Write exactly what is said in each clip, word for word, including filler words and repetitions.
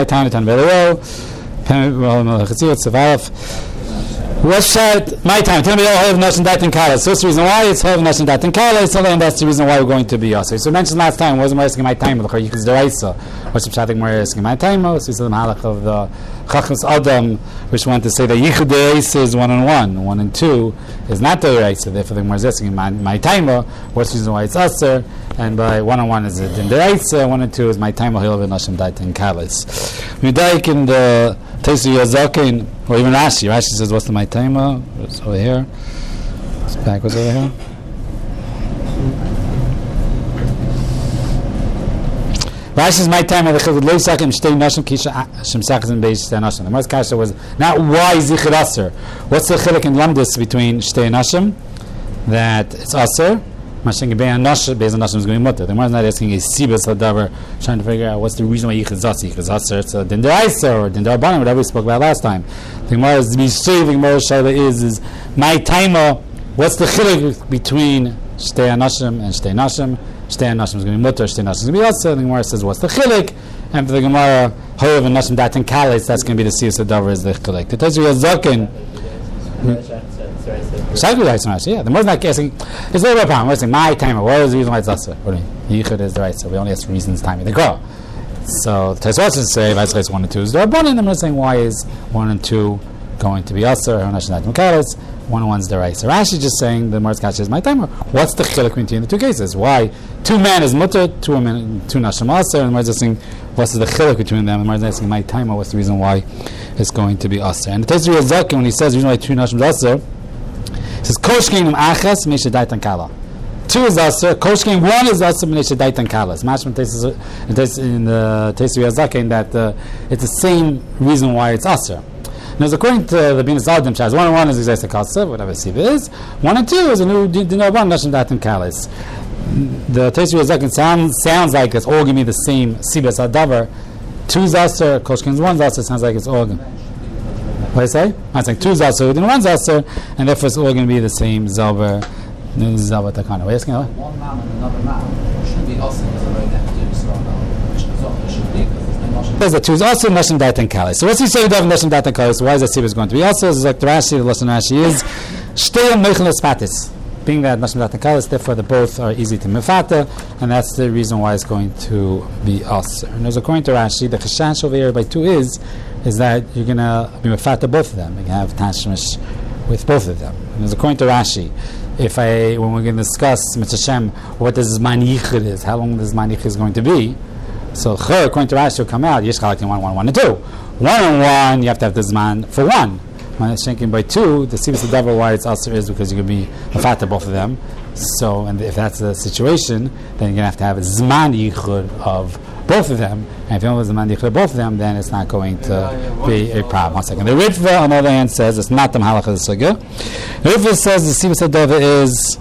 my time, Tan Belero, What's said? My time. Tell me all have Nashim Dat and Kala. So that's the reason why it's have Nashim Dat and Kala. So then that's the reason why we're going to be also. So mentioned last time wasn't asking my time. Because you the Raisa. What's the Pshatik more asking my time? So we said the Mahalach of the Chachmas Adam, which wanted to say that Yichud the Raisa is one and one, one and two is not the Raisa. Therefore, the more asking my my time. What's the reason why it's Aser? And by one and one is it in the Raisa. One and two is my time. He'll have Nashim Dat and Kala. We like in the Tesu Yazakin, or even Rashi. Rashi says, what's the my timer? It's over here. It's backwards over here. Rashi says, my timer, the Chilud Lo Sakim, Shtei Nashim, Kisha Shem Sachazim Beish Shtei Nashim. The most kasha was not why Zichir Aser. What's the Chilik and Lamdus between Shtei Nashim? That it's Aser. Mashing Be'an Nashim, Be'an Nashim is going to be mutter. The Gemara is not asking a Sibas Hadavar, trying to figure out what's the reason why Yichud Zasi. Yichud Zasi, it's a Din Deraisa or Din Derabanan, whatever we spoke about last time. The Gemara is to be straight. The Gemara Shaila is, is my timer. What's the chilik between Shtei Nashim and Shtei Nashim? Shtei Nashim is going to be mutter, Shtei Nashim is going to be Asa. The Gemara says, what's the chilik? And for the Gemara, Hoyev and Nashim Dat and Kalis, that's going to be the Sibas Hadavar is the chilik. The Tezri Yazakin. Yeah, the more not guessing, it's a little bit of a problem. We're saying my timer. What is the reason why it's Asa? What do you mean? Yichud is the right, so we only ask reasons timing the girl. So the Tosfos say Vayis one and two is the Rabbanan. I'm not saying why is one and two going to be Asa or Nashim Mekaris. One and one is the right. So Rashi is just saying the Mord's Kasha is my timer. What's the chiluk between the two cases? Why two men is mutter, two women, two Nashim Asa, and the Mord's just saying what's the chiluk between them? The Mord's asking my timer. What's the reason why it's going to be Asa? And the Tosfos Zakin when he says the reason why two Nashim Asa. It says Koshkin Achas Misha Daitan Kala. Two is Aser. Koshkin one is Aser Misha Daitan Kala. Mashman in the Tesu Yazakin that uh, it's the same reason why it's Aser. Now, according to the Binas Adam Shaz, one and one is exactly Kasa, whatever Siva is. One and two is a new Dinaban Nashim Daitan Kalas. The Tesu Yazakin sounds sounds like it's all going to be the same Sibas Adavar. Two is Aser. Koshkin's one is Aser. Sounds like it's all going. What do I say? I'm saying two Zaser, then one Zaser, and therefore it's all going to be the same Zalber, Zalber Takana. What are you asking? One man and another man shouldn't be Aser because they're both Nefedim, it should be because there's no Nashim. There's the two is also Nashim Dat and Kalis. So what's he say about Nashim Dat and Kalis? Why is that Sibas going to be also? It's like the Rashi, the lesson Rashi is Shtei Meichelos Patis. Being that Nashim Dat and Kalis, therefore the both are easy to mefata, and that's the reason why it's going to be Aser. And as according to Rashi, the Cheshash over here by two is is that you're going to be mefata both of them. You can have tashmish with both of them. And as according to Rashi, if I when we're going to discuss Mitzvah Shem, what does Zman Yichud is, how long this Zman Yichud is going to be, so according to Rashi will come out Yesh Chalak in one, one, one, and two. One and one, you have to have the Zman for one. When it's shanking by two, the Sibas Hadavar why it's Aser is because you're going to be mefata both of them. So, and if that's the situation, then you're going to have to have a Zman Yichud of both of them. And if you don't have a Zman Yichud of both of them, then it's not going to be a problem. One second. The Ritva, on the other hand, says it's not the Mahalach of the Sugya. The Ritva says the Sibas Hadavar is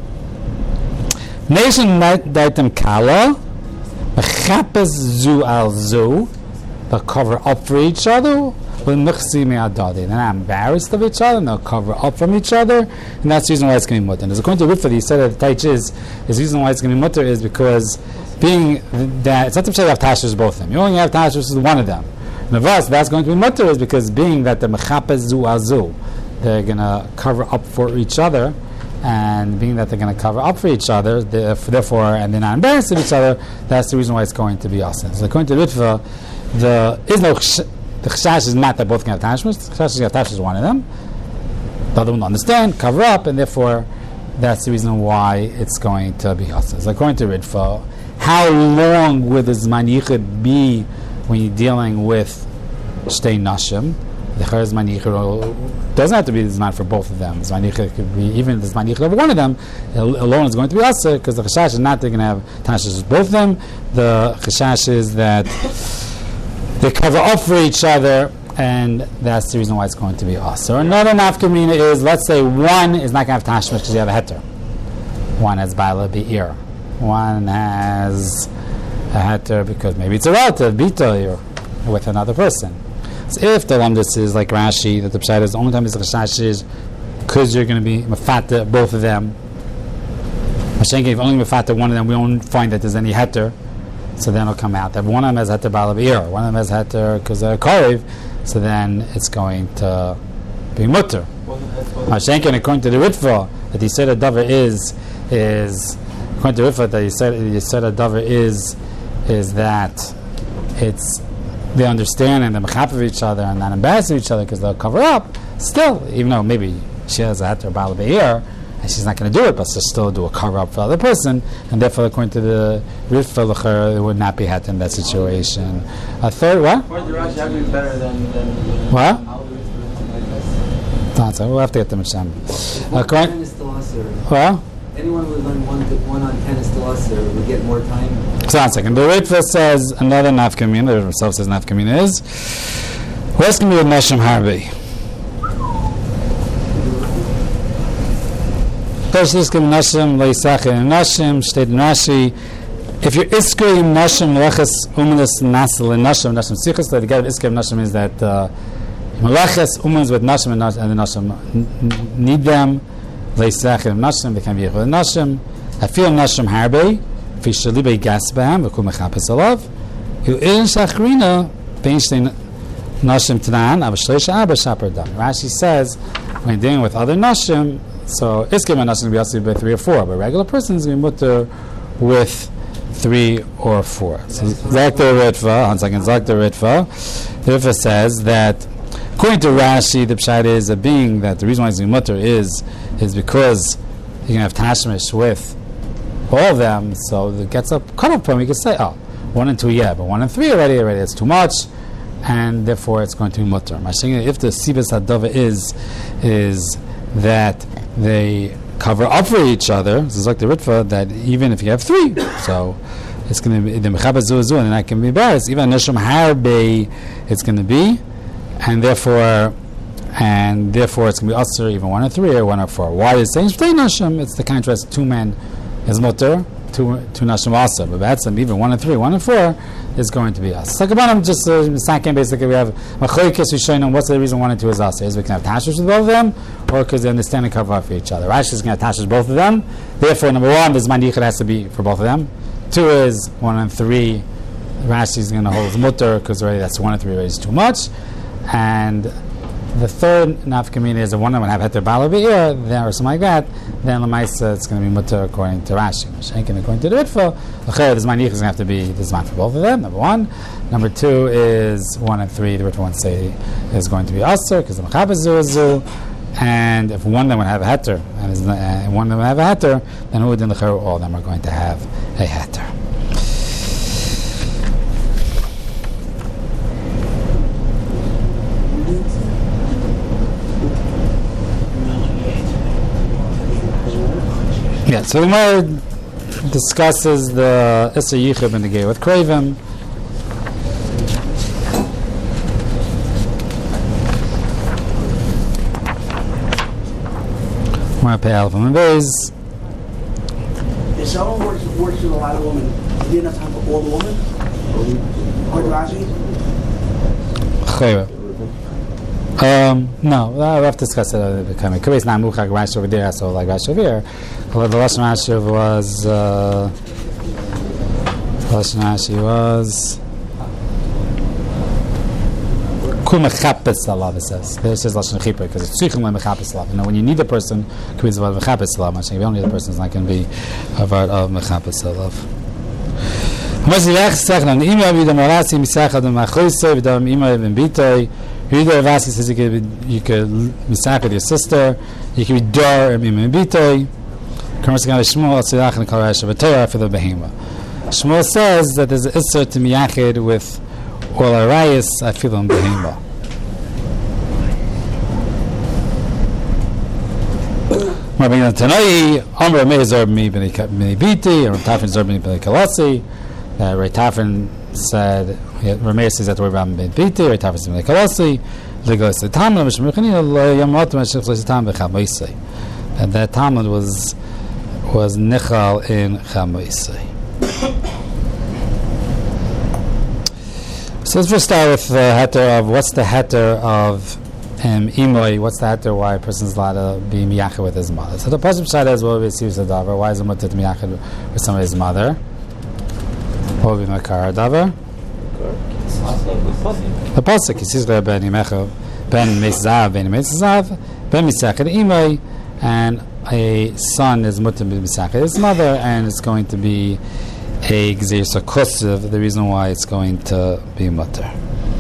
Nation Daitem Kala, Mechapes Zu Al Zu, they'll cover up for each other. They're not embarrassed of each other, and they'll cover up from each other, and that's the reason why it's going to be mutter. And as according to Ritva, he said that the Taich is, is the reason why it's going to be mutter is because being that, it's not to say you have tashers both of them, you only have tashers with one of them. Navas, that's going to be mutter is because being that the mechapes zu azu, they're going to cover up for each other, and being that they're going to cover up for each other, therefore, and they're not embarrassed of each other, that's the reason why it's going to be asen. So according to Ritva, the is no the chashash is not that both can have tashmish. The chashash is tashmish is one of them. The other one will understand, cover up, and therefore that's the reason why it's going to be asen. So according to Ritva, how long will the Zman Yichud be when you're dealing with Shtei Nashim? The Zman Yichud doesn't have to be the Zman for both of them. Zman Yichud could be, even the Zman Yichud of one of them alone is going to be Asa, because the Cheshash is not they're going to have Tashmish with both of them. The Cheshash is that they cover up for each other, and that's the reason why it's going to be Asa. So another nafkamina is, let's say one is not going to have Tashmish because you have a heter. One has Baila Be'ir. One has a heter because maybe it's a relative, Bita, with another person. So if the Lamdus is like Rashi, that the Pshat is the only time is the Cheshash is because you're going to be Mefata both of them. Mashenki, if only Mefata one of them, we don't find that there's any heter. so then it'll come out that one of them has heter ba'al be'ir, one of them has heter because they're korev, so then it's going to be mutter. Mashenkin, according to the Ritva, that he said a davar is is according to Ritva that he said he said a davar is is that it's they understand and they mechap of each other and not embarrass each other because they'll cover up. Still, even though maybe she has a heter ba'al be'ir and she's not going to do it, but she'll still do a cover up for the other person, and therefore, according to the Ritva l'cher, it would not be heter in that situation. A third, what? Better than, than what? We'll have to get the Mishnah. Uh, okay. Well, anyone who would learn one, one on ten is still usher would get more time. So one second. The Ritva says another nafkamina. The Ritva says nafkamina is what's going to be with Nashim Harbi? Toshliskim Nashim Leisachin Nashim State Nashi. If you're iskrim Nashim Melechas Umanis Nasel Nashim Nashim Sichas, the get of iskrim Nashim is that. Uh, Melechas umans with nashim and, and the nashim need them. Leisachin nashim, they can be with nashim. I feel nashim harbe. Fi shalibe gasbam v'kum mechapes alav. You in shachrina beinstein nashim tanan avashleisha abba shaper dam. Rashi says when you're dealing with other nashim, so iskim and nashim will be also by three or four, but regular persons will be mutter with three or four. So Zak the Ritva, one second, Zak the Ritva. The Ritva says that. According to Rashi, the pshat is a being that the reason why it's mutter is is because you can have tashmish with all of them, so it gets a cutoff point. We can say, oh, one and two, yeah, but one and three already, already it's too much, and therefore it's going to be mutter. If the sibas hadava is is that they cover up for each other, this is like the Ritva that even if you have three, so it's going to be the mechabaz zu zu, and that can be embarrassed. Even nesham harbe, it's going to be. And therefore, and therefore, it's going to be usher even one or three or one or four. Why is it saying shtei nashim? It's the contrast: two men is mutter, two two nashim also. But that's even one and three, one and four is going to be us. So Kabbalah just uh, second basically we have machlokes rishonim. What's the reason one and two is usher? Is we can have tashlish with both of them, or because they understand and cover up for each other. Rashi is going to have tashlish both of them. Therefore, number one, this manichad has to be for both of them. Two is one and three. Rashi is going to hold mutter because already that's one and three already is too much. And the third nafkamina is the one that would have heter ba'al be'ir, then or something like that. Then lemaisa it's going to be mutter according to Rashi. Shenkin according to the Ritva, l'chayr this manich is going to have to be this man for both of them. Number one. Number two is one and three. The Ritva one say is going to be aser because the mechabes zu zu. And if one of them would have a heter and, is, uh, one of them would have a heter, then who would in the l'chayr all of them are going to have a heter. Yeah, so the Gemara discusses the Issa Yichib and the Gay with Kravim. We're going to pay Alpha and Bays. If someone works, works with a lot of women, do you have time for all the women? Or Rashi? Chayra. Um, no, we'll have to discuss it a little bit. Kabbe's not Muchak Rashi over there, so like Rashi over here. Well, the Lashon Rashi was, uh, Lashon Rashi was, Kum Mechapes Alav, it says. There it says Lashon Chipper, because it's Tzichim Le Mechapes Alav. You know, when you need a person, Kabbe is about Mechapes Alav. If you don't need a person, it's not going to be a part of Mechapes Alav. Mazilach Sechnan, Ima Vidam Arasi, Misachad, Machoise, Vidam Ima Ibn Bitoy. Yudah Avasi says you could you could misach with your sister. You could be dar and imibitoi. Shmuel tzilach and kol rasha v'torah for the behema. Shmuel says that there's an issur to miyachid with all arayis afilim behema. Rabbi Tanai Amr Meir Zor B'mi B'nei Biti or Tafin Zor B'nei B'nei Kalasi. Ray Tafin said. Rameir says that the word Ram Ben Biti, or Tafis Ben Kalasi, Legolas the Talmud, Mishmechanina, Yamot, Mashiflis Tam Bechamoisei. And that Talmud was was Nechal in Chamoisei. So let's first start with the heter of what's the heter of um, Imoi, what's the heter why a person's allowed to be miyachid with his mother. So the person side is well receives the davar, why is it mutter to miyachid with somebody's mother? What would be Makar Davar? The pasuk is Yisrael ben Yimecha ben Mesav ben Mesav ben Misachet Imay, and a son is mutter b'misachet his mother, and it's going to be a gzeir sakosiv. The reason why it's going to be mutter.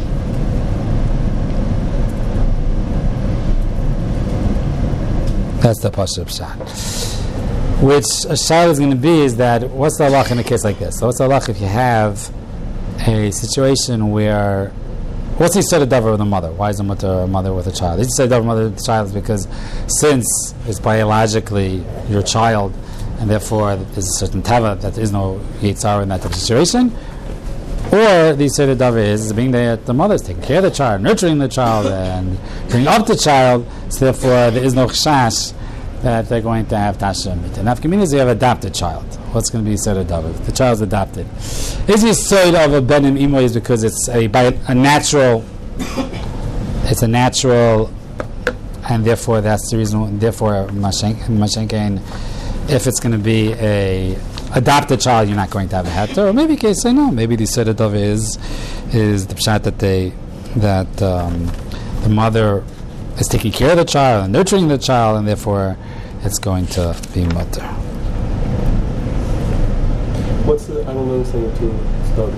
That's the pasuk pshat. Which a shayla is going to be is that what's the halach in a case like this? So what's the halach if you have a situation where what's the set of davar with a mother? Why is a mother a mother with a child? The set of davar mother with a child is because since it's biologically your child, and therefore there's a certain tava that there is no yitzhar in that type of situation. Or the set of davar is being that the mother is taking care of the child, nurturing the child, and bringing up the child. So therefore there is no chashash that they're going to have tasha mita. Now, if communities you have adopted child, what's going to be said of davar? The child's adopted. Is he said of a benim imo is because it's a by a natural, it's a natural, and therefore that's the reason. Therefore, mashenkein, if it's going to be a adopted child, you're not going to have a heter. Or maybe you can say no. Maybe the said of davar is is the pshat that they that um, the mother is taking care of the child and nurturing the child, and therefore it's going to be mutter. What's the, I don't understand the two study.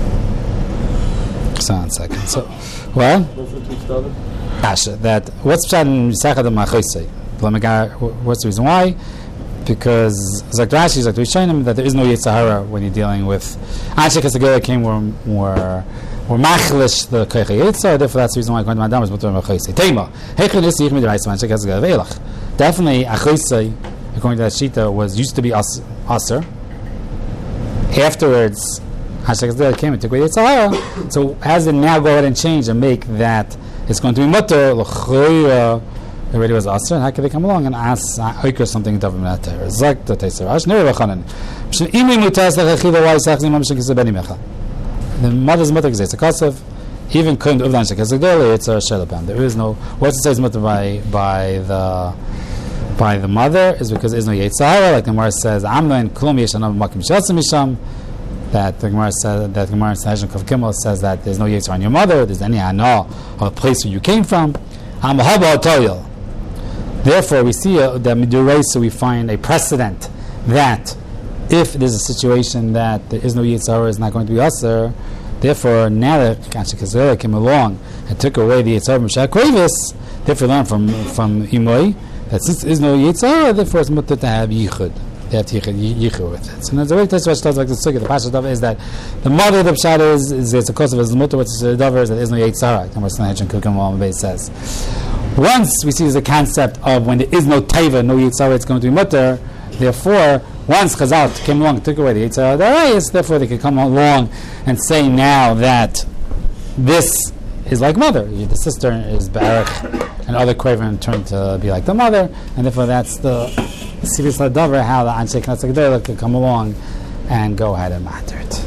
One second. So, what? What's the two study? Asha, that, what's pshat in Yisachad Machosei? What's the reason why? Because, like Rashi, like Rishonim, that there is no Yitzhahara when you're dealing with Anshe Kasagila came were more or machlish the koich yitzhar, therefore that's the reason why going to Madam is mutar machosei. Tema, heichon is yichmid reis man shekas gavelach. Definitely achosei, according to that shita, was used to be as, aser. Afterwards, Hashem came and took away yitzhar. So as it now go ahead and change and make that it's going to be mutar l'choya. Already was aser, and how can they come along and ask oikra something to that there? Zak the teiser. Ash never lachanan. Imi mutas lechachiva why sachzim mamshik is beni mecha. The mother's mutter is a kasev, even couldn't uvdan shekazagdoli. It's a shelabam. There is no what it says mutter by by the by the mother is because there is no yitzhara. Like the Gemara says, Amna klum yeshanav makim shelsim misham. That the Gemara says that the Gemara says Kav Kimmel says that there's no yitzhara on your mother. There's any hana of a place where you came from. Am haba toyel. Therefore, we see uh, that miduraisa we find a precedent that if there's a situation that there is no yitzhara, is not going to be aser. Therefore, now that Kashikazera came along and took away the yitzhara from Shakrevis, therefore learn from from Imoy that since there is no yitzhara, therefore it's mutter to have yichud. They have yichud, yichud with it. So now the way Teshuva tells like the sukkah, the pasha davar is that the mother of the pshat is is it's a cause of his mutter. What's the davar is that there is no yitzhara. It says. Once we see there's a concept of when there is no taiva, no yitzhara, it's going to be mutter. Therefore, once Chazal came along and took away the yitzhara darayis, therefore they could come along and say now that this is like mother. The sister is Baruch, and other Kraven turn to be like the mother, and therefore that's the serious davar how the Anshe Knesset Gedolah could come along and go ahead and matter it.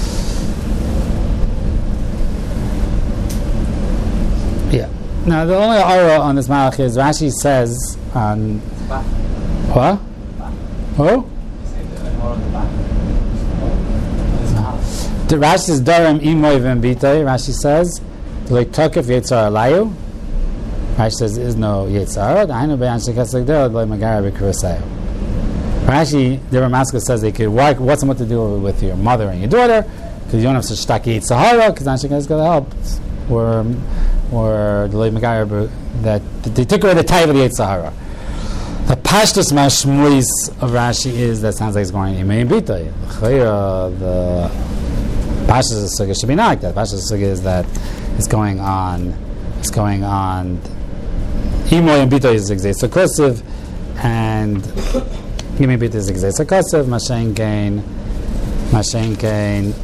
Yeah. Now the only aura on this malach is Rashi says on what? Who? The Rashi says Darim Imoy V'Mbitay. Rashi says like Tokef Yitzhar Alayu. Rashi says there is no Yitzhar. I know Be'an Shekasek Derod Like Magara B'Kurosayu. Rashi, the Ramaska says they could. Why, what's it to do with your mother and your daughter? Because you don't have such staki Yitzhara. Because Anshe is going to help. Or or the Like Magara that they took away the type of the Yitzhara. The Pashtus Mashmuis of Rashi is that sounds like it's going Imei B'Tay. The Pashtus Sukkah should be not like that. Pashtus Sukkah is that it's going on, it's going on. Imoy and B'Tay is Exei Sukkosiv, and Imei B'Tay is Exei Sukkosiv. Mashen Kain, Mashen Kain.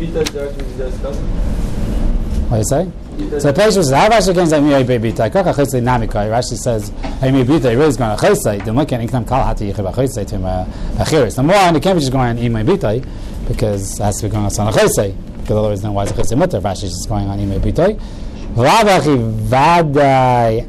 What do you say? So the Pashtus says, "How Rashi gains Imei B'Tay?" Kaka Chesed Namikai. Rashi says, "Imei B'Tay really is going to Chesed." Then look at Iknam Kal Hati Yichib Chesed to him Achiris. The more on the campus is going on Imei B'Tay because it has to be going on Son Chesed. Because otherwise, then why is it Chesed Mutter? Rashi is just going on Imei B'Tay. V'Avachi Vadai.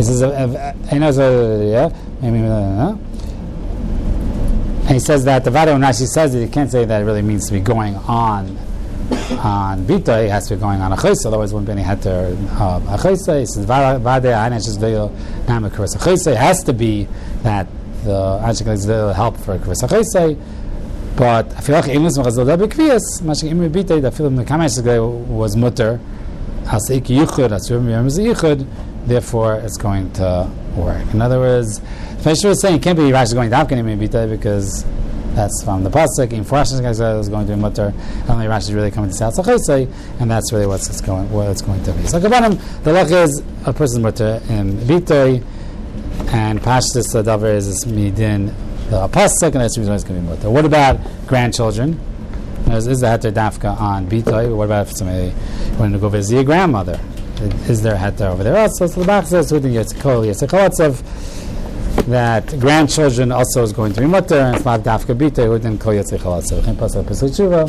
says, uh, uh, he knows, uh, yeah, maybe, uh, and he says that the Vada Rashi says that you can't say that it really means to be going on on Bita, it has to be going on a chaysa, otherwise it wouldn't be any heter of a chaysa. He says Vada Anash Veil Nama Kursa Chaysa. It has to be that the Anshik is the help for Kursa Chaysa. But I feel like English was a little bit kvias. Mashik Imi Bita, I feel like the Kamash was mutter. As Ik Yichud, as Yom Yom Yichud. Therefore, it's going to work. In other words, Feshur is saying it can't be Rashi going to Dafkan Imi Bita because that's from the pasuk. In Rashi is going to be mutter. Only Rashi is really coming to say Alsachosei, and that's really what's it's going what it's going to be. So Kabbanim, the luck is a person's mutter in Bitoi, and Pashtus Davar is this midin the pasuk, and that's the reason why it's going to be mutter. What about grandchildren? Is, is the heter dafka on Bitoi? What about if somebody wanted to go visit your grandmother? Is there a heter over there also? So the Bach says within Yitzchol Yitzchol that grandchildren also is going to be mutter, and it's not dafka bita within kol yatzei chalatzav. Chem pasal pesach tshuva.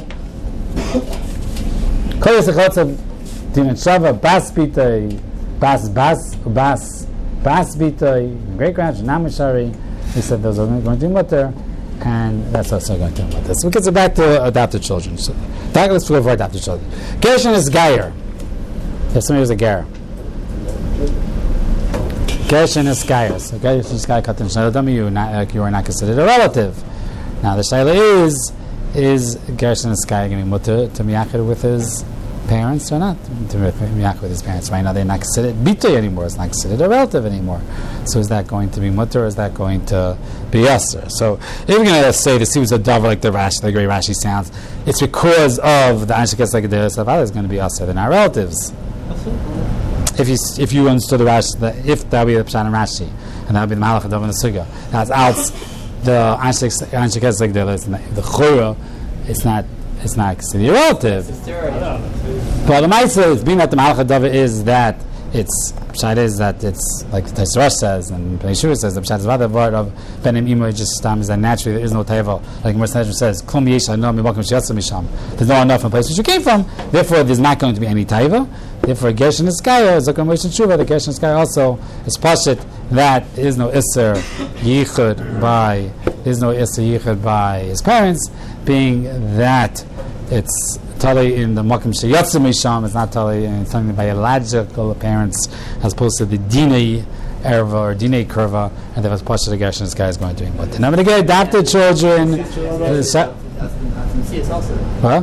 Kol yatzei chalatzav din shava bas bita bas bas bas bas bita great grandchildren namishari. He said those are going to be mutter, and that's also going to be mutter. So we get back to adopted children. So that let's go for adopted children. Gershon is gayer. If somebody was a ger. Gershon is Gaius. So Gershon is Gaius Katan Shnadam, you not you are not considered a relative. Now the Shaila is is Gershon is Gaius going to be mutter to miyachid with his parents or not? To miyachid with his parents. Right now they're not considered bitui anymore. It's not considered a relative anymore. So is that going to be mutter or is that going to be yasser? So if you're going to say the seems a dove like the Rashi, the great Rashi sounds, it's because of the Anshikas like the Savada is going to be yasser. They're not relatives. If you if you understood the Rashi, the, if that would be the Pshat and Rashi, and that would be the Malach Adav and the Sugya, that's out the Anshik has like the the Chura, it's not it's not considered a relative. But the Ma'aseh is being that the Malach Adav is that it's Pshat is that it's like the Taisarosh says and Pnei Shur says the Pshat is the word of Benim Imo just um, is that naturally there is no teva like Mercer says Klum Yesh no Mibakim Shiyatsa Misham. There's no enough in the place which you came from. Therefore, there's not going to be any teva. Therefore, Gershon Iskaya is like a Moshe Tshuva. The Gershon Iskaya also is pashit that there is no Isser Yichud by there is no Isser Yichud by his parents, being that it's tali in the Makim Sheyatzu Misham. It's not tali in something biological parents as opposed to the Dinei Erva or Dinei Kurva, and there was pashit the Gershon Iskaya is going to be. But now, when they get adopted children, what?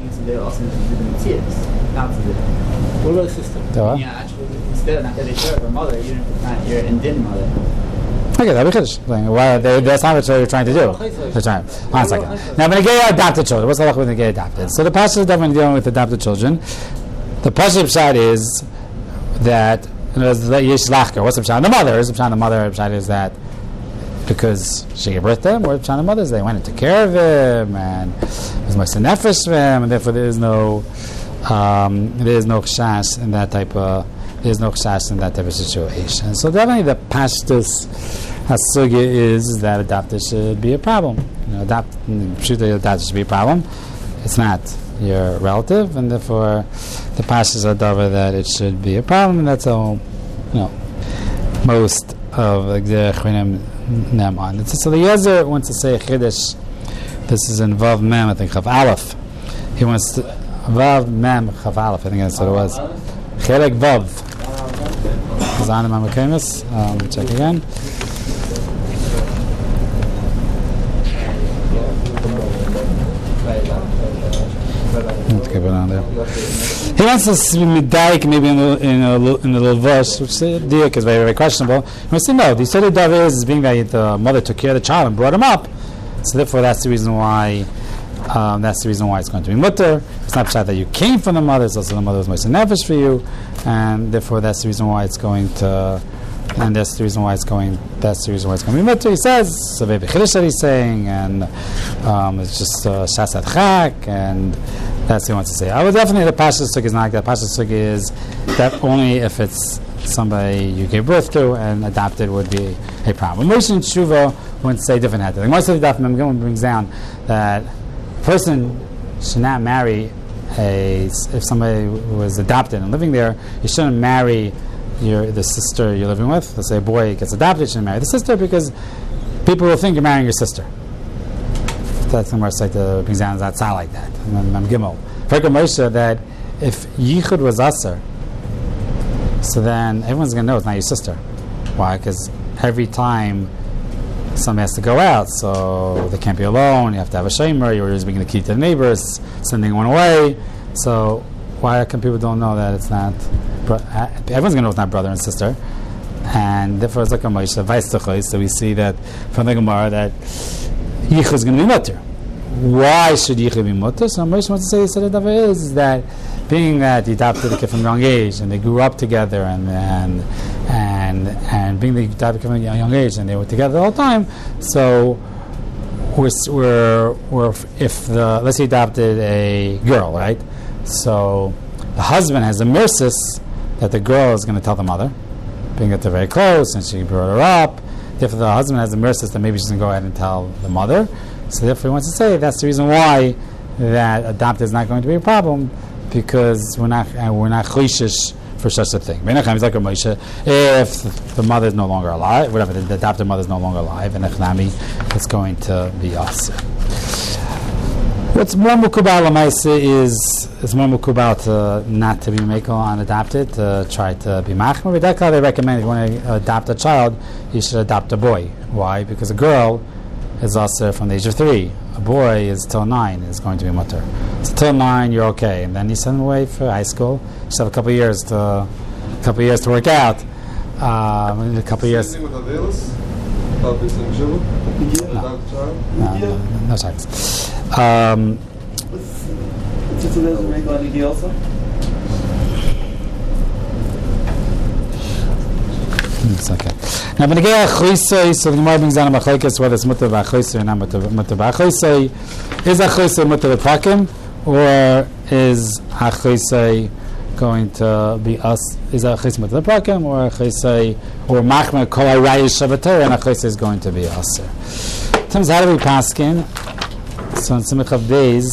What about a sister? Yeah, actually, instead of not getting sure of her mother, even if it's not your Indian mother. Okay, that'd be chiddush. Well, that's not what you're trying to do. They're trying. One second. Now, when they get adopted children, what's the halacha when they get adopted? So the pasuk is definitely dealing with adopted children. The pasuk pshat is that yesh lachker. What's the pshat? The mother is the pshat. The mother pshat is that because she gave birth to him, or the pshat the mothers they went and took care of him, and it was much nefesh for him, and therefore there is no. Um, there is no chashash in that type of there is no chashash in that type of situation. So definitely the pashtus hasugya is that adopted should be a problem. You know, adopt should adopted should be a problem. It's not your relative, and therefore the pashtus adava that it should be a problem, and that's all. You know, most of the chinim nem on. So the Yezer wants to say chiddush. This is in Vav Mem, I think Chav Aleph. He wants to. Vav Mem Chav Aleph, I think that's what it was. Chelek Vav. Zanim Amakemis. Um, check again. Let's keep it on there. He wants to be medayik maybe in a, in a, in a little verse, which the diak is very, very questionable. He wants to know, the Yisraeli Davar is being that the mother took care of the child and brought him up. So therefore that's the reason why Um, that's the reason why it's going to be mutter. It's not that you came from the mother, it's also the mother was most nefesh for you, and therefore that's the reason why it's going to, and that's the reason why it's going, that's the reason why it's going to be mutter. He says, so maybe chiddush that he's saying, and um, it's just shas adchak, and that's what he wants to say. I would definitely, the pasha sugi is not like that. Pasha sugi is that only if it's somebody you gave birth to and adopted would be a problem. Moshe and Tshuva wouldn't say different head. Like most of the Daf Mem brings down that person should not marry a if somebody was adopted and living there, you shouldn't marry you're the sister you're living with. Let's say a boy gets adopted, you shouldn't marry the sister because people will think you're marrying your sister. That's the most like the brings down that sound like that. And I'm Gimel. Fekar Moshe that if Yichud was Aser, so then everyone's going to know it's not your sister. Why? Because every time somebody has to go out, so they can't be alone. You have to have a shamer. You're just beginning to keep the neighbors, sending one away. So why can people don't know that it's not? Bro- everyone's going to know it's not brother and sister, and therefore it's like a Moshe Vaistuchoy. So we see that from the Gemara that Yichud is going to be mutter. Why should Yichud be mutter? So Moshe wants to say so the Davar is, is that being that he adopted the kid from a young age and they grew up together and and and and being the adopted from a young age and they were together all the time, so we're we're, we're if the let's say he adopted a girl, right? So the husband has a mercis that the girl is going to tell the mother, being that they're very close and she brought her up. Therefore, the husband has a mercis that maybe she's going to go ahead and tell the mother. So therefore, he wants to say that's the reason why that adopted is not going to be a problem, because we're not uh, we're not choishish for such a thing. Menachem is like a Moshe. If the mother is no longer alive, whatever the, the adopted mother is no longer alive, and Echnami, it's going to be us. What's more mukubal lamaisa is it's more mukubal to not to be mekel on adopted, to try to be machmer. But they recommend if you want to adopt a child, you should adopt a boy. Why? Because a girl is also from the age of three. A boy is till nine is going to be mutter. So till nine you're okay, and then you send them away for high school. You still have a couple of years to a couple of years to work out. Um, a couple of years. Same thing with Avelis? About this in Shiva? No, no, no, no chance. Um, Just a little regular idea also. It's okay. Now, when again, Choisei, so the Gemara brings down a machlekes whether it's mutter v'achoisei or not mutter v'achoisei. Is achoisei mutter v'prakim, or is achoisei going to be us? Is achoisei mutter v'prakim, or achoisei or machmer kol ha'rayis shavatei, and achoisei is going to be us? In terms of how do we paskin? So in Simcha of days.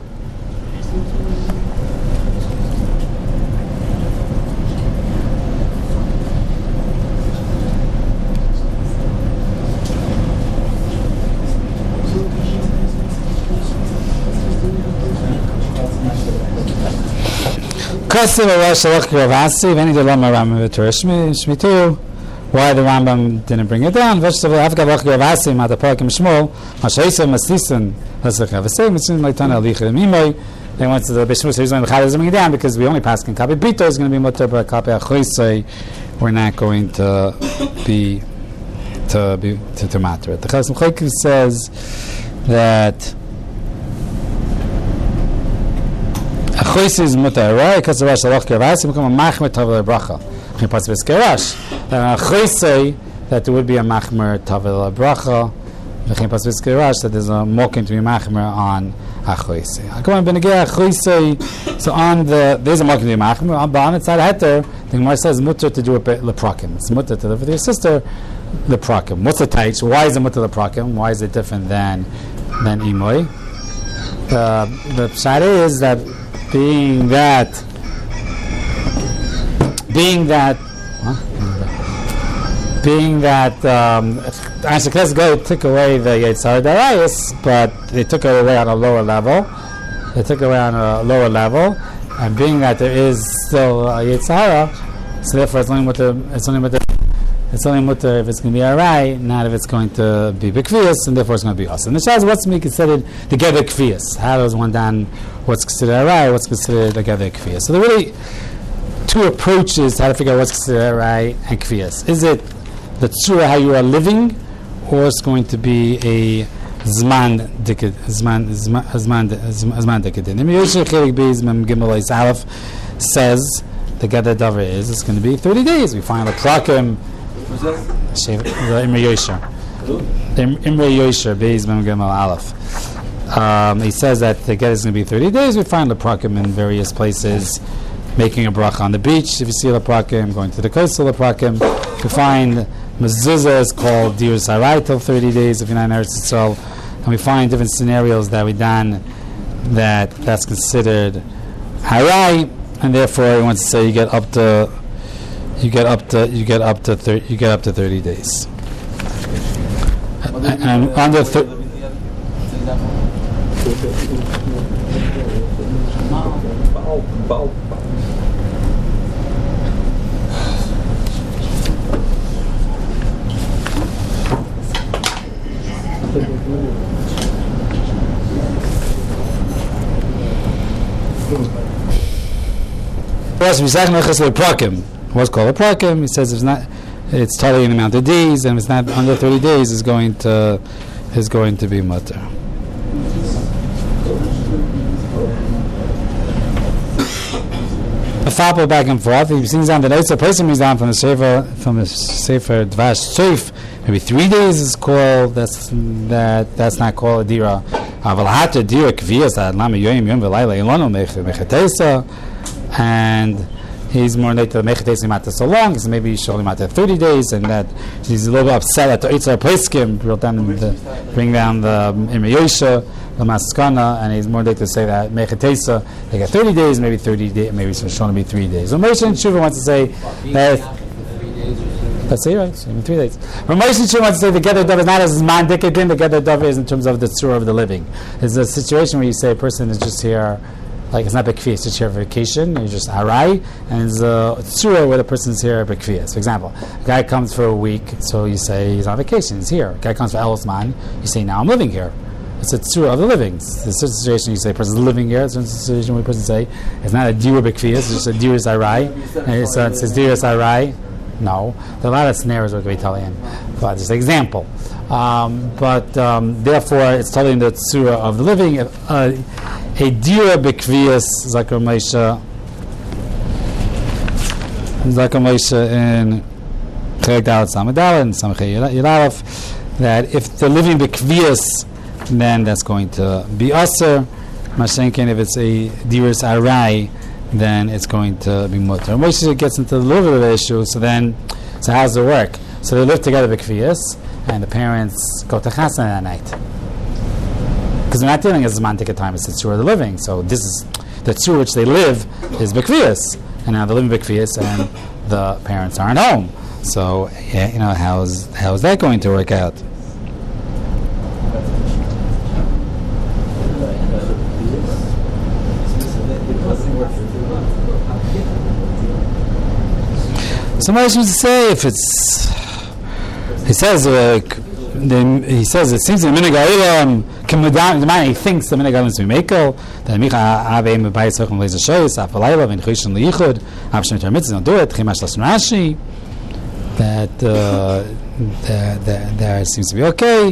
Why the Rambam didn't bring it down? Because they want to the Bishmus is bring it down because we only pass in Kabi Bito is going to be mutter, but Kabi Achoisei we're not going to be to be to, to matter it. The Chasam Chaykiv says that Achoisei is mutter, right? Because the Rosh Halach Kevasi become a machmer tavel bracha. Then Achoisei that there would be a machmer tavel bracha. That there's a mokin to be machmer on Achoisei. Come on, Benegei Achoisei. So on the there's a mokin to be machmer on but on its side heter. The Gemara says mutter to do it leprakim. It's mutter to live with your sister leprakim. What's the taich? Why is it mutter leprakim? Why is it different than than imoy? The the pshat is that being that being that huh? being that um, actually let's go took away the Yetzirah Darayis, but they took it away on a lower level. They took it away on a lower level, and being that there is still a Yetzirah, so therefore it's only with the it's only with the it's only mutter if it's going to be alright, not if it's going to be bekvius, and therefore it's going to be us. And the shas what's to be considered together kvius? How does one down what's considered alright? What's considered together kvius? So there are really two approaches how to figure out what's considered alright and kvius. Is it the tzura how you are living, or it's going to be a zman dikid zman zman zman zman dikid. And Yosher Chelik Beis Mem Gimel Eis Aleph says the gather davar is it's going to be thirty days. We find a prakim. The Imre Yosher, the Imre Yosher Beis Mem Gimel Aleph. Um, he says that the get is going to be thirty days. We find the prakim in various places, making a bracha on the beach. If you see the prakim, going to the coastal the prakim. We find mezuzah is called dir sarai till thirty days if you're not in Eretz Yisrael, and we find different scenarios that we done that that's considered harai, and therefore he wants to say you get up to you get up to you get up to thir- you get up to thirty days. And, and under thir- Baal, Baal, Baal. What's called a prakim? He says it's not. It's totally an amount of days, and if it's not under thirty days, is going to is going to be mutter. A fapel back and forth. He sings down the notes. A person moves down from the sefer from the sefer dvash seif. Maybe three days is called. That's that. That's not called a dira. Avalahata dira kvias that lama yoyim yom v'layla ilonu mechetesa. And he's more late to the mechetesa matter so long. So maybe he's only matter thirty days, and that he's a little bit upset at the Eitzar Peskim. Bring down the bring down the Imriyosha, the Maskana, and he's more late to say that mechetesa they got thirty days, maybe thirty days, maybe it's going to be three days. So Moshe and Shuvah wants to say that. Let's say right, in three days. Ramesh and Shuvah wants to say the gather dove is not as mandikatin. The gather dove is in terms of the tzur of the living. It's a situation where you say a person is just here. Like it's not bekfiyas, it's just here for vacation. You're just arai, and it's a tzura where the person's here bekfiyas. For example, a guy comes for a week, so you say he's on vacation. He's here. A guy comes for Elisman, you say now I'm living here. It's a tzura of the living. It's a situation you say a person's living here. It's a situation where a person say it's not a dira bekfiyas, it's just a dira arai, and it's a, it says dira arai. No, there are a lot of scenarios where we tell him, but just an example. Um, but um, therefore, it's totally in the tzura of the living. Uh, A dira bekvias Zakar Moshe Zakar Moshe in Cherek Dalet Samadal and Samchei Yiralef that if the living bekvias, then that's going to be aser. Mashenkin, if it's a diras arai, then it's going to be mutter. Moshe gets into a little bit of the issue. So then, so how does it work? So they live together bekvias, and the parents go to chasna that night. Because they're not dealing as semantic at time, it's the tzur of the living. So this is the tzur which they live is bekvias, and now they're living bekvias, and the parents aren't home. So yeah, you know how's how is that going to work out? Somebody seems to say if it's he says uh, the, he says it seems the minig ha'olam the man he thinks the minig ha'olam is to be mekel that micha aveim b'bayis hochem leizer shoyis afalayla v'nchushin liyichud avshem ter mitzvah don't do it chimash lasun Rashi that uh, that that that seems to be okay.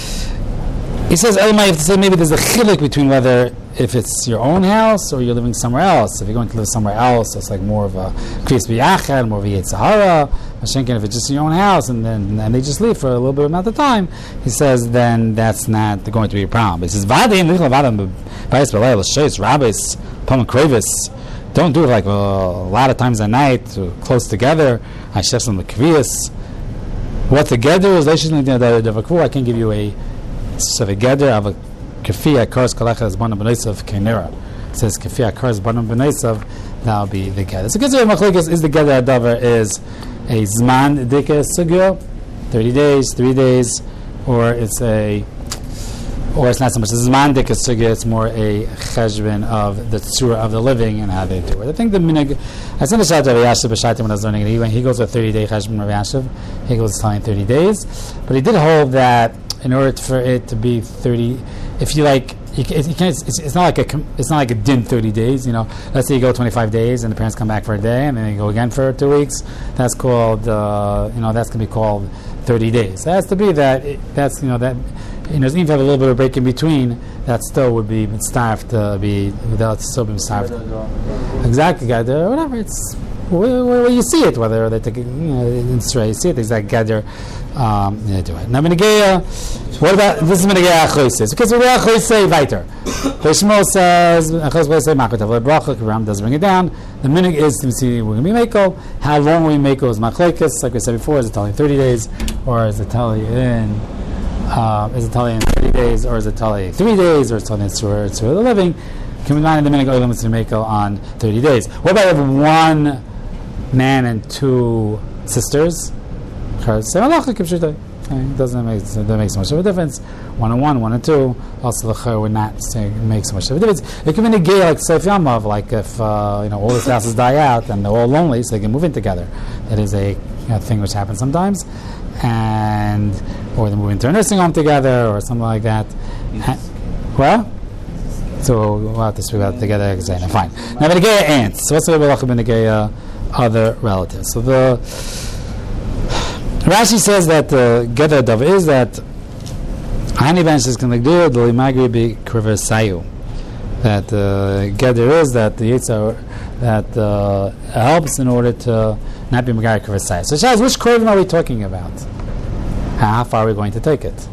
He says Elamai, you have to say maybe there's a chiluk between whether if it's your own house or you're living somewhere else. If you're going to live somewhere else, it's like more of a kriyas b'yachad, more of a yetzahara. Mashenkin, if it's just your own house and then and they just leave for a little bit amount of time, he says then that's not going to be a problem. He says vadim lichla vadim b'bayis b'layil l'sheis rabbis pam krevis. Don't do it like uh, a lot of times at night, uh, close together. I shef some l'kviyas. What together is I can't give you a So the gather of a kafia kars kalachas banam b'neisav kenera. It says kafia kars banam b'neisav. That'll be the gather. So gather machlekes is the gather adavar is a zman dika sugya, thirty days, three days, or it's a, or it's not so much a zman dika sugya. It's more a cheshbon of the tzura of the living and how they do it. I think the minig. I sent a shot to Rav Yashiv b'shaitim when I was learning it. He went, he goes with thirty day cheshbon Rav Yashiv. He goes telling thirty days, but he did hold that. In order for it to be thirty, if you like, you, it, you can't. It's, it's not like a. It's not like a din thirty days. You know, let's say you go twenty-five days and the parents come back for a day and then you go again for two weeks. That's called. Uh, you know, that's gonna be called thirty days. It has to be that. It, that's you know that. You know, even if you have a little bit of break in between, that still would be starved to be without still being starved. Exactly, gather whatever. It's where, where you see it, whether they take it, you know, in Israel, you see it. Exactly, gather. Um, yeah, do it. Now, Menegeya, what about this is Menegeya Achoyses? Because we're Achoyse weiter. Shmuel says, Achoyse Makotav Lebracha, Ram does bring it down. The Menig is to see we're going to be Mako. How long we Mako is Machlekes, like we said before, is it telling thirty days, or is it telling in, uh, is it telling in thirty days, or is it telling three days, or is it telling it's to the living? Can we find the Menig Olam to Mako on thirty days? What about if one man and two sisters. Same halacha kipshutai. It doesn't make it doesn't make so much of a difference. One and one, one and two. Also, the chayr would not say make so much of a difference. It can be negay like Seif Yamav, like if uh, you know all the spouses die out and they're all lonely, so they can move in together. That is a, a thing which happens sometimes, and or they move into a nursing home together or something like that. And, well, so we'll have to speak about it together. Fine. Now, the negay aunts. So what's the halacha ben negay other relatives? So the Rashi says that the uh, Gedar Dav is that Hani Ben is going to do the Limagri be Kriver Sayu. That uh, Gedar is that the Yitzhar that uh, helps in order to not be Magari Kriver Sayu. So Shaz, which Krivim are we talking about? How far are we going to take it?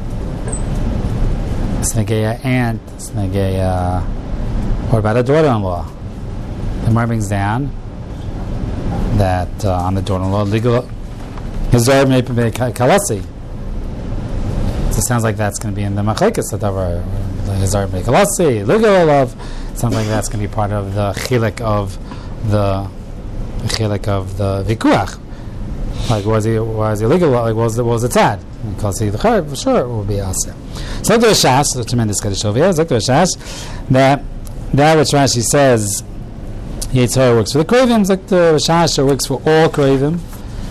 Snageya aunt, Snageya. What about a daughter-in-law? The Gemara brings down that uh, on the daughter-in-law legal. Hizar may be kalasi. So it sounds like that's going to be in the machlekes whatever. Hizar may kalasi, legal love. Sounds like that's going to be part of the chilek of the chilek of the vikuach. Like was he was he legal? Like was it was it sad? Kalasi the chayv for sure it will be asir. So like the Shas, the tremendous kaddish over here. Like the Shas that that which Rashi says Yitzhar works for the kravim. Like the Shas works for all kravim.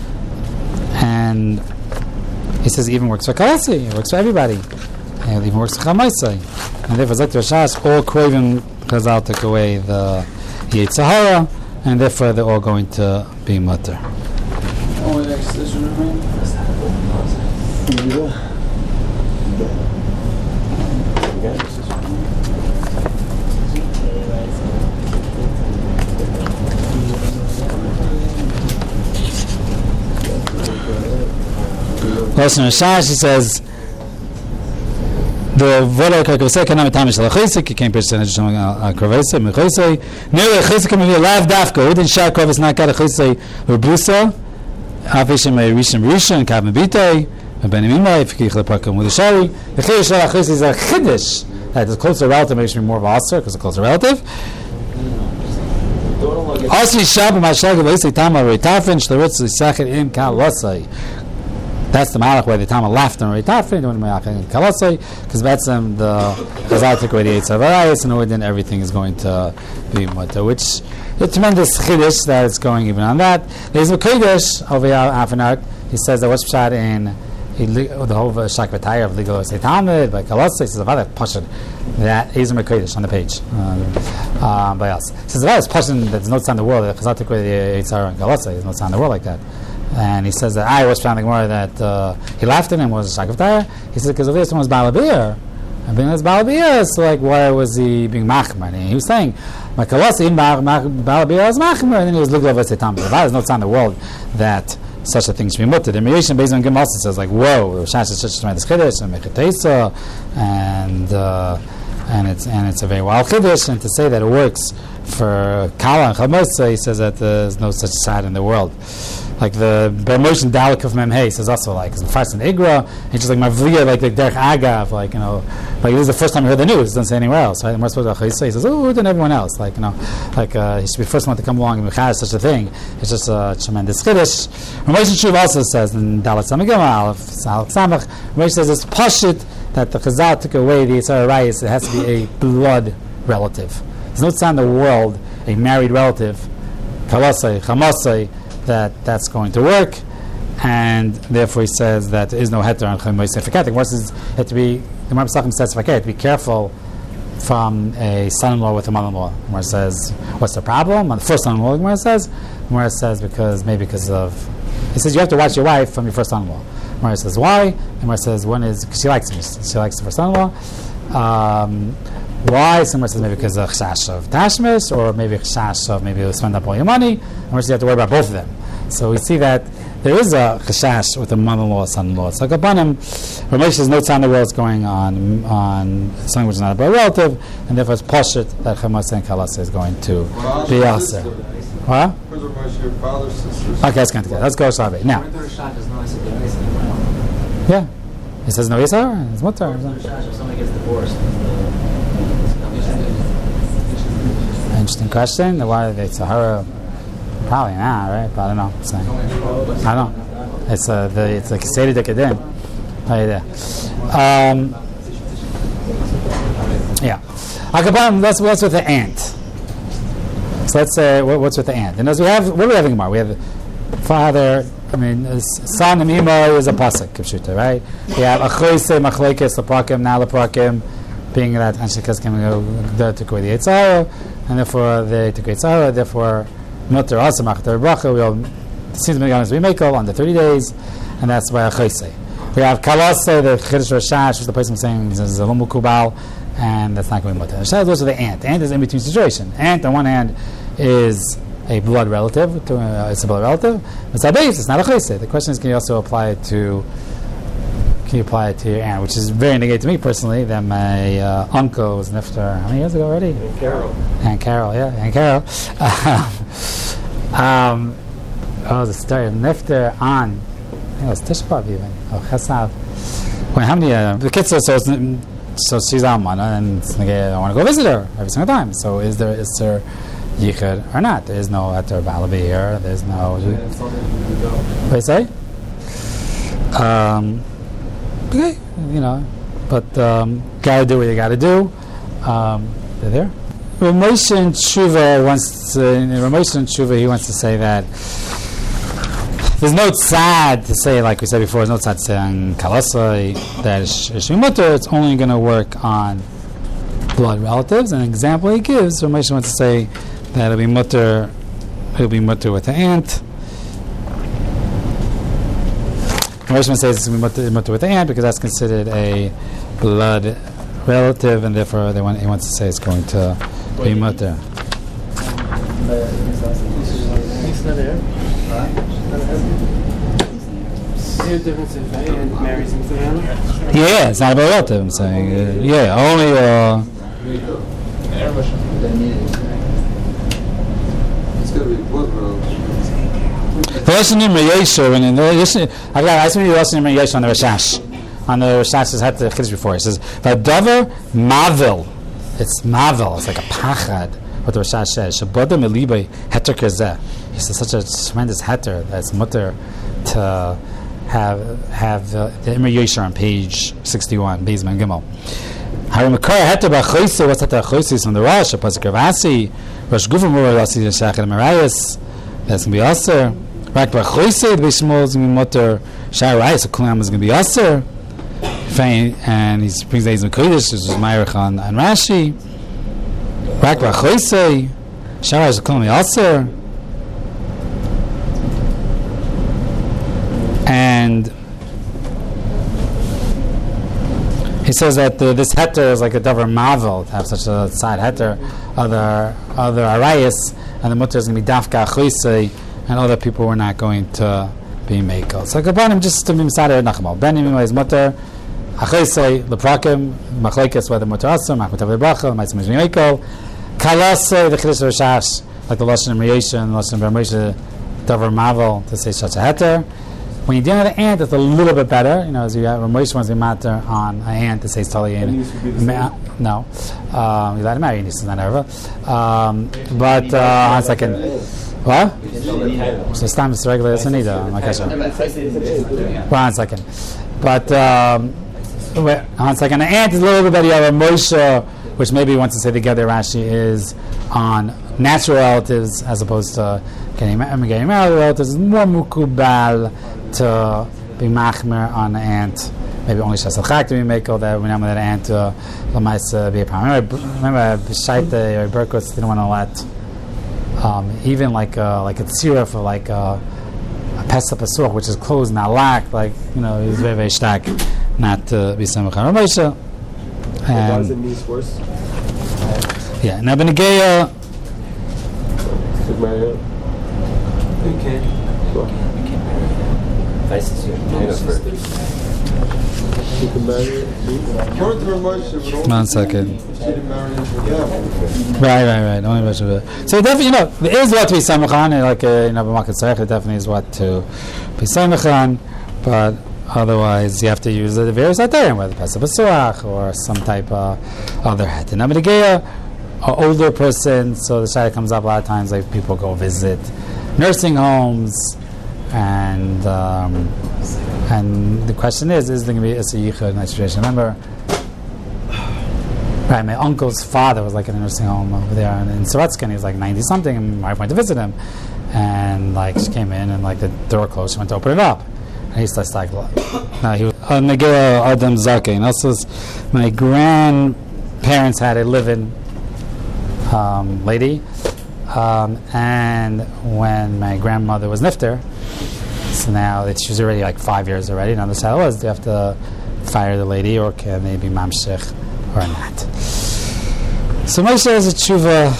And he says it even works for Kalasi, it works for everybody. And it even works for Chamaisai. And therefore, like the Shas, all craving Chazal took away the Yitzhahara, and therefore they're all going to be mutter. Only next this one, Also in Shas, he says the voda kakosei kanam tamish lachosei ki came percentage on krovesei mechosei nearly chosei can be lav dafka within shar kroves not got a chosei urbusa afishem a rishon rishon kav mebitei benim imay fikich leparkom with the shari the chosei shar chosei is a chiddush that the closer relative makes me more of a aser because a closer relative. Also shab mashal gavosei tamar reitafin shlerutz lisachet im kalosei. That's the malach where the Tama laughed and Reitafin, because that's um, the Chazal took away the Eitz Havarayis, and then everything is going to be mutter, which is a tremendous chiddush that it's going even on that. There's a Kodesh over here, Afanark. He says that what's shot in he, the whole Shak V'Tayr of Legal Osei Talmud, by Kalosei, he says about that Pashad, that is a Kodesh on the page. Um, um, by us. He says about this Pashad that's no sign in the world, that Chazal took away the Eitz Havarayis and Kalosei, there's no sign in the world like that. And he says that I was found the Gemara that uh, he laughed at him was Shak V'Tayr. He said because over here someone was Balabir, and being as Balabir, so like why was he being Machmer? And he was saying, "My Kalasi in Balabir is Machmer," and then he was looking over at Seitam. But there's no sign in the world that such a thing should be mutter. The Miyoshin based on Gim also says like, "Whoa, Shash is such a tremendous chiddush and mechatesa," and uh, and it's and it's a very wild chiddush. And to say that it works for Kala and Chamosa, he says that there's no such side in the world. Like the Bermoshin Dalek of Memhei says also like the first in Igra, it's just like Mavliya, like the Derech Agav, like you know, like this is the first time I heard the news. It doesn't say anywhere else. Right? The more supposed to he says, oh, than everyone else. Like you know, like uh, he should be the first one to come along and mechaz such a thing. It's just a tremendous chiddush. Ramoshin Shuv also says in Dalet Samagim Aleph Salach Samach, Ramesh says it's pashut that the Chazal took away the Yitzhar Rayis. It has to be a blood relative. There's no sign in the world a married relative, Kalasai, Chamasai, that that's going to work, and therefore he says that there is no heter on Chamoisei Fakat. The Gemara says it to be the Gemara Pesachim says Fakat, be careful from a son-in-law with a mother-in-law. The Gemara says, what's the problem? On the first son-in-law, the Gemara says, the Gemara says because maybe because of he says you have to watch your wife from your first son-in-law. The Gemara says why? The Gemara says one is because she likes me, she likes the first son-in-law. Um, Why? Someone says maybe because of chashash of tashmish, or maybe chashash of maybe you'll spend up all your money, or you have to worry about both of them. So we see that there is a chashash with a mother-in-law, son-in-law. It's like upon him, Ramesh says no time in the world is going on on something which is not a blood relative, and therefore it's poshut that Chamas and Kalasa is going to be aser. What? Okay, let's go together. Let's go Shabbat now. Yeah, he says no yisar. It's mutar. If somebody gets divorced. Interesting question. Why they Sahara Probably not, right? But I don't know. So, I don't know. It's uh, the it's like Seder Dekadin. Right there. Um, yeah. Akaban, let's what's with the ant. So let's say what, what's with the ant. And as we have, what do we have in Gemara? We have father. I mean, son and imo is a pasuk of Shuta, right? We have achoise machlekes leprakim now leprakim, being that anshekas can go to create the Yitzhara, and therefore they to create Yitzhara, therefore mutter also machater bracha. We all seems to be honest. We make all under thirty days, and that's by achoise. We have kalase, the chiddush rashash, which the person saying is a lumu kubal, and that's not going to be mutter. Those are the ant. The ant is in between situation. Ant on one hand is a blood relative, to, uh, it's a blood relative. It's a base, it's not a chesed. The question is, can you also apply it to, can you apply it to your aunt, which is very negative to me personally, that my uh, uncle was nifter, how many years ago already? Aunt Carol. Aunt Carol, yeah, Aunt Carol. um, oh, the story of nifter on, I think it was Tisha B'Av even, oh, Chesav. When how many, uh, the kids are so, so she's Almana, and I want to go visit her every single time. So is there, is there, Yichud or not? There is no Eter Balabi here. There's no. What do you say? Um, okay, you know, but um, gotta do what you gotta do. Um, they're there. Ramesh and Tshuva wants to. In Ramesh and Tshuva, he wants to say that there's no tzad to say, like we said before, there's no tzad to say on Kalasai that Shmi Mutter. It's only going to work on blood relatives. An example he gives, Ramesh wants to say that it'll be mutter, it'll be mutter with the ant. Rishon says it's going to be mutter with the ant because that's considered a blood relative, and therefore they want, he wants to say it's going to be mutter. He's not there. Is there a difference if the aunt marries into the animal? Yeah, it's not a blood relative. I'm saying, uh, yeah, only. Uh, The lesson in Reyesha, when in the lesson, I got I see the lesson in Reyesha on the Rashash, on the Rashash has had the Chiddush before. It says Vadavar Mavil, it's Mavil, it's like a pachad. What the Rashash says, Shabada Melibay Heter Kazeh. He says such a tremendous heter that's mutter to have have uh, the Imre Yesher on page sixty-one, Bezman Gimel. Haramakar heter b'achoyse. What's that achoyse from the Rosh? A pasuk of Asi, Rosh Gufim Mura Asi Shachar Marias. That's gonna be aser. Right, but choisei the Bishmol is gonna be mutter. Sha'arayis so Kulam is gonna be aser. And he brings that he's in Kodesh, which is Meirich on, on Rashi. Right, but choisei Sha'arayis so Kulam is aser. And he says that uh, this heter is like a davar mavel to have such a side heter. Other other arayis, and the mutter is going to be dafka choisei, and other people were not going to be mekel. So Gabanim just to be misader nachmal. Benim is mutter achoisei leprakim machlekes whether mutter aser machmatav lebracha ma'asim mekel kalase the chiddush rashash like the lashon Reyesha and the lashon Reyesha davar mavel to say such a heter. When you're dealing with an ant, it's a little bit better. You know, as you have Ramesh wants to matter on an ant to say it's totally in. Ma- no, um, you let him marry. This is not ever. Um, but uh, one second. What? So it's time to regulate. It's a nida. One second. But um, wait, one second. An ant is a little bit better. You have a Moshe, which maybe wants to say together. Rashi is on natural relatives as opposed to getting married. Getting married relatives is more mukubal to be machmer on the ant. Maybe only shasal chak to be mekel that we know that ant to lamaisa be a problem. Remember, B'shaita or Berkutz didn't want to let um, even like a, like a tzira for like a, a pesta pasuk, which is closed, not locked. Like you know, he was very very stark not to be samach on Ramosha. Why is it means worse? Yeah, now Benegeya. You can. You can marry One second. Right, right, right. Only Rosh Hashanah. So definitely, you know, there is what to be samachan, like uh, you know, b'makat tzarech, it definitely is what to be samachan, but otherwise you have to use the various aterim, whether pesach b'suach or some type of other het. And Amidageya, an older person, so the shayla comes up a lot of times, like people go visit nursing homes, and um, and the question is, is there going to be a yichud in that situation? Remember, right? My uncle's father was like in a nursing home over there in, in Sorotsky, and he was like ninety something, and my wife went to visit him, and like she came in, and like the door closed, she went to open it up, and he started like, no, he was uh, Megillah Adam Zake, and also my grandparents had a live-in um, lady. Um, and when my grandmother was nifter, so now that she was already like five years already, now this how it was. Do you have to fire the lady, or can they be mamshich or not? So Moshe has a tshuva.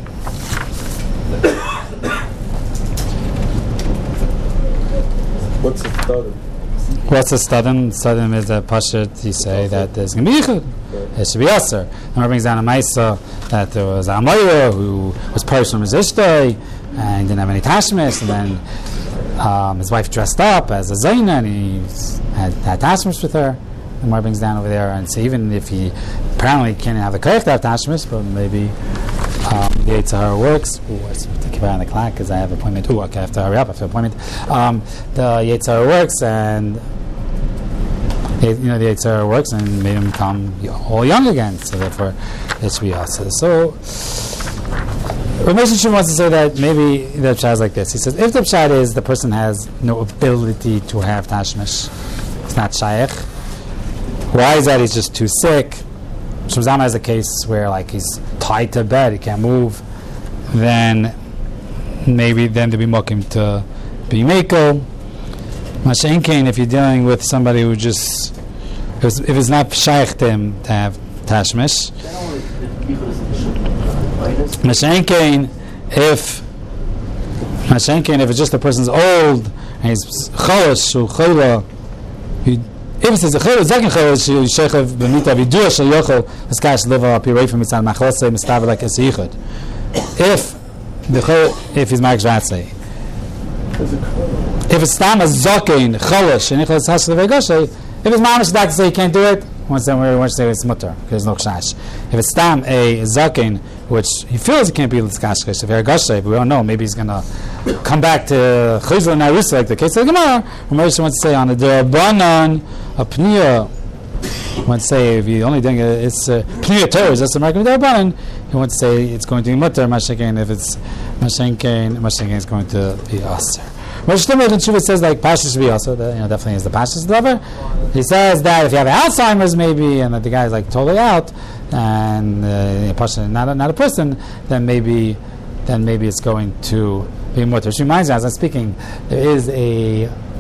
What's the study? What's a studim? Studim is a pashut. You say that there's going to be yichud. It should be aser. And it brings down a Maisa that there was a Amayra who was parish from his ishtay and didn't have any tashmis, and then um, his wife dressed up as a Zaina and he had, had tashmis with her. And it brings down over there, and so even if he apparently can't have the koyach to have tashmis, but maybe um, the Yitzhahara works. Ooh, I have to keep an eye on the clock because I have an appointment. Ooh, okay, I have to hurry up. I have an appointment. Um, the Yitzhahara works, and you know, the Yitzhahara works and made him come all young again, so therefore it should be also. So Ramesh Shimon wants to say that maybe the pshat is like this. He says, if the pshat is the person has no ability to have tashmish, it's not shaykh. Why is that? He's just too sick. Shemzama has a case where like he's tied to bed, he can't move. Then maybe then to be mokim to be meko. Mashenkein, if you're dealing with somebody who just, if it's, if it's not shaykh to him to have tashmish. Mashenkein, if Mashenkein, if it's just the person's old and he's cholish or chola, if it says a chola, second cholish, shechav b'mita v'dua shel yochel l'skash live up away from mitzad machlosei mistav like a seichud. If the chol, if he's mark zvatzei. If it's tam a zokein cholish and if it's hashel v'goshay, if it's mamash dak to say he can't do it, once then we want to say it's mutter because there's no chash. If it's tam a zokein which he feels he can't be l'skash if you're goshay, but we don't know, maybe he's gonna come back to chizla and arusa like the case of the Gemara. Ramesh wants to say on the derabanan a pniya. Want to say if you're only doing it, it's pniya Torah. That's the mark of derabanan. He wants to say it's going to be mutter mashenkein. If it's mashenkein, mashenkein is going to be aser. Rosh Hashanah in Tshuva says like Pashas should be also, that, you know, definitely is the Pashas lover. He says that if you have Alzheimer's maybe, and that the guy is like totally out, and uh, Pasha not a, not a person, then maybe then maybe it's going to be mutter. Which reminds me, as I'm speaking, there is a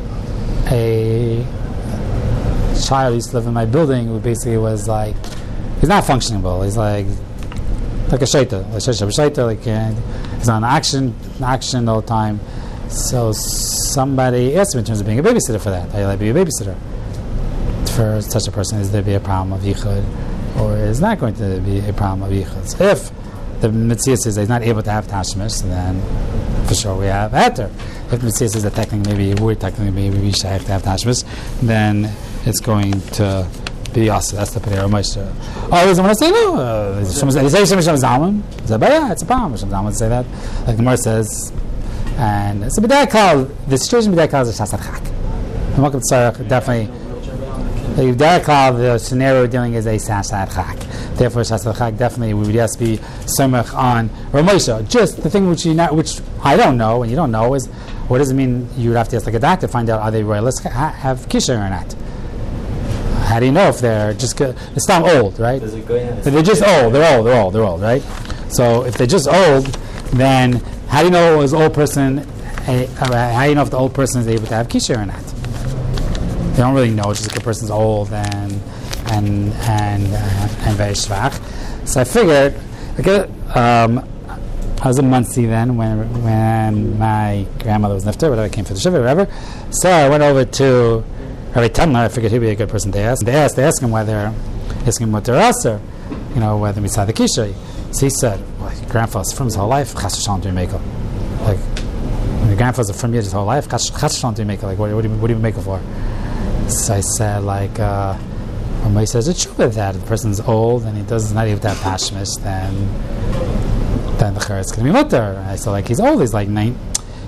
a child who used to live in my building who basically was like, he's not functionable. He's like like a shaita, like a shaita, like uh, he's on action, action all the time. So somebody asked him in terms of being a babysitter for that. How you like be a babysitter for such a person? Is there be a problem of yichud, or is not going to be a problem of yichud? So if the mitzvah says he's not able to have tashmish, then for sure we have heter. If the mitzvah says that technically maybe we're technically maybe we should have to have tashmish, then it's going to be us. That's the Pnei Moshe. Oh, does someone say no? Uh, they say Shem Zalman. Yeah, it's a problem. Shem Zalman say that. Like the Gemara says. And so B'dai Klal, the situation B'dai Klal is a Shasat Chak. The Malkum Tzarech definitely, the B'dai Klal, the scenario we're dealing is a Shasat Chak. Therefore, Shasat Chak definitely we would just be Somech on Ramosha. Just the thing which you not, which I don't know, and you don't know, is what does it mean you would have to ask like a doctor to find out are they royalists have Kisher or not? How do you know if they're just, it's not old, right? If they're just old, they're old, they're old, they're old, right? So if they're just old, then how do you know is old person? Uh, how do you know if the old person is able to have kisher or not? They don't really know. It's just like the person's old and and and uh, and very schwach. So I figured, okay, um, I was in Muncie then when when my grandmother was nifter, whatever, I came for the shiva, whatever. So I went over to Rabbi Tamna. I figured he'd be a good person to ask. They asked, they asked him whether asking him what they're aser, you know, whether we saw the kisher. So he said, well, your grandfather's from his whole life, chas v'shalom to make it. Like, your grandfather's from his whole life, chas v'shalom to make it. Like, what, what do you what do you make it for? So I said, like, uh, when he says it's true with that, if the person's old and he does not able to have tashmish, then then the chayr is going to be mutter. I said, like, he's old, he's like nine,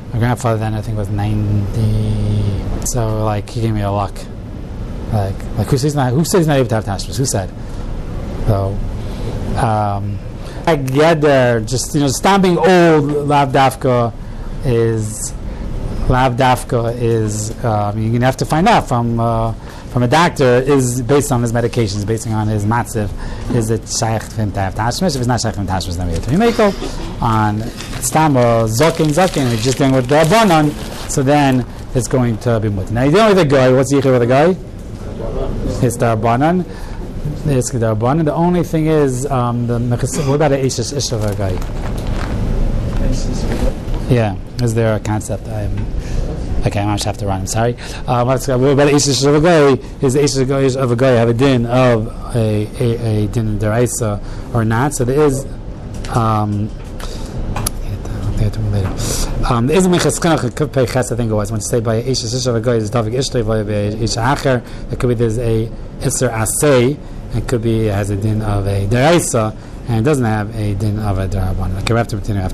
My grandfather then I think was ninety. So like he gave me a luck. Like like who says not who says he's not able to have tashmish? Who said? So um, I get there. Just you know, stop being old. Lav dafka is lav dafka is. Um, you're gonna have to find out from uh, from a doctor. Is based on his medications, based on his matziv. Is it shaykh for him to have tashmish? If it's not shaykh for him to have tashmish, then we have to be mekel. On stam zokin zokin, we're just doing with the abanon. So then it's going to be mutter. Now you're dealing with a guy. What's the yichud with a guy? It's the abanon. It's the abanon. The only thing is, um, the what about an ishish ish of a guy? Yeah, is there a concept? I'm okay. I might have to run. I'm sorry. Um, let's go. What about an ishish of a guy? Is the ishish of a guy have a din of a a, a din deraisa or not? So there is. Um, Um, the Izmi Cheskanach could pay Ches, I think it was, when you say by Ish Ish of a guy is Davik Ishtay, by Ish Acher, it could be there's a Isser Asay, it could be it has a din of a Deraisa, and it doesn't have a din of a Deraban. Okay, we have to continue after.